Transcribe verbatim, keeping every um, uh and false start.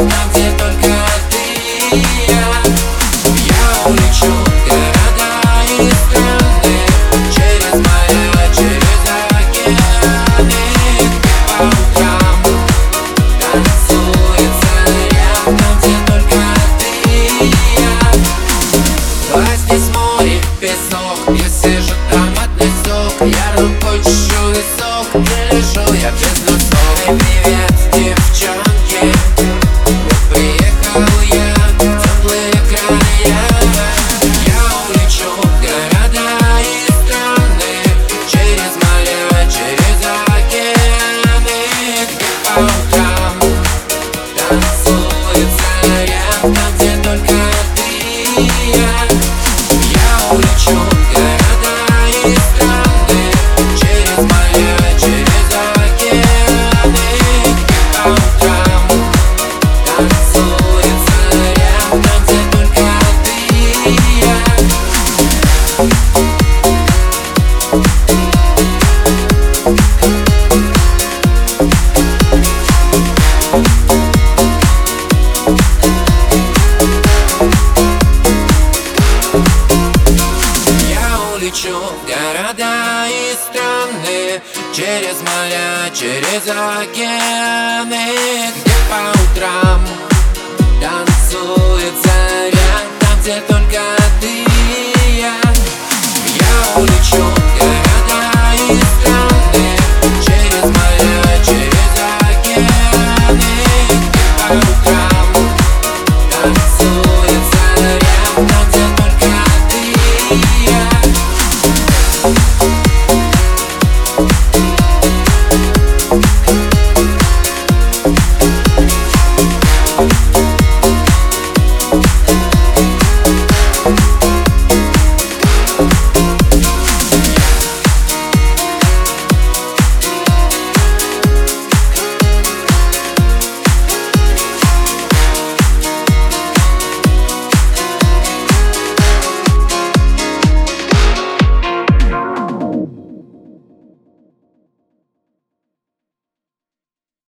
там, где только ты и я. Я улечу в города и страны, через моря, через океаны, где по утрам танцует заря, там, где только ты и я. А здесь море, песок, я сижу, там отнесок, я рукой чешу висок, где лежу я без носов. Эй, привет, девчонки, вот приехал я, теплые края. Я улечу в города и страны, через моря, через океаны, где по утрам танцует заря, там, где только ты и я. Я улечу в города и страны, через моря, через океаны, где по утрам танцует заря, там, где только ты и я. Я улечу в города и страны, через моря, через океаны, где по утрам танцует заря, там, где только ты и я. Я улечу в города и страны, через моря, через океаны, где по утрам